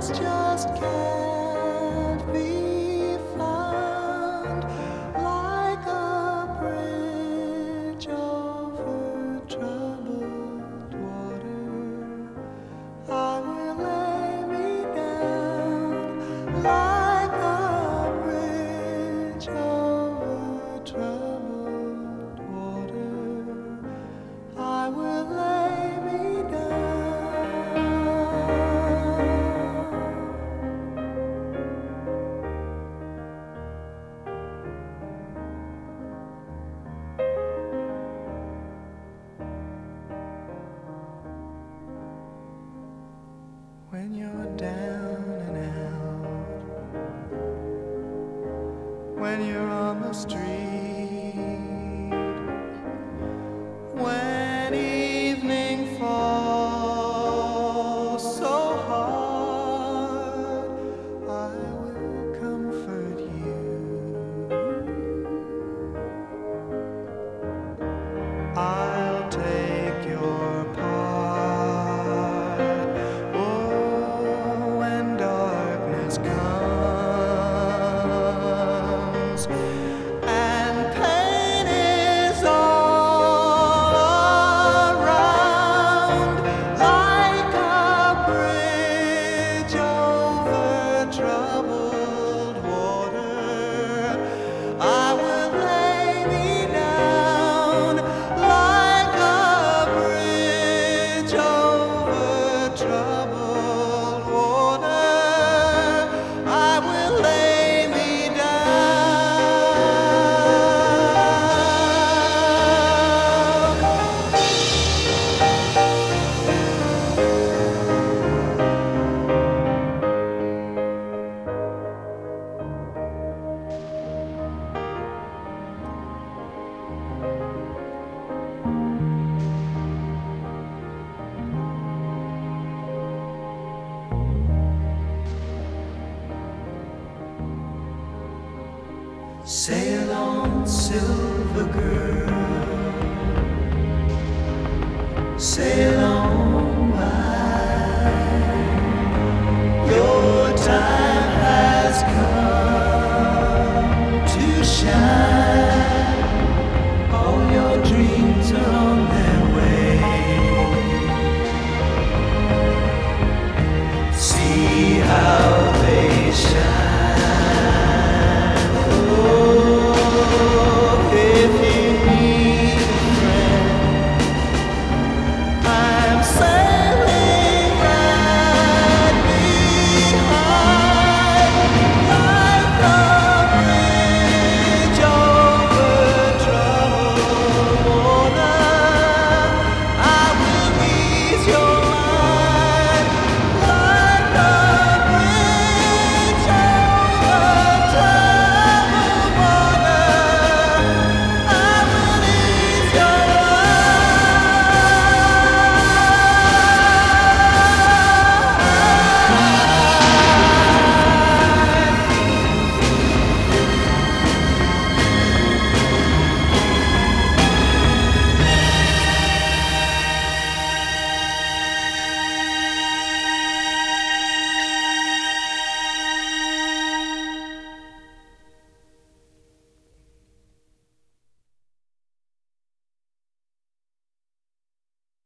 just can't be found, like a bridge over troubled water. I will lay me down, like a bridge over troubled water. I will lay me down. When you're down and out, when you're on the street, when evening falls so hard, I will comfort you. I'll take your part. Oh, when darkness comes and pain is all around, like a bridge over troubled water, I will lay me down, like a bridge over troubled water. I will lay me Sail on, silver girl, sail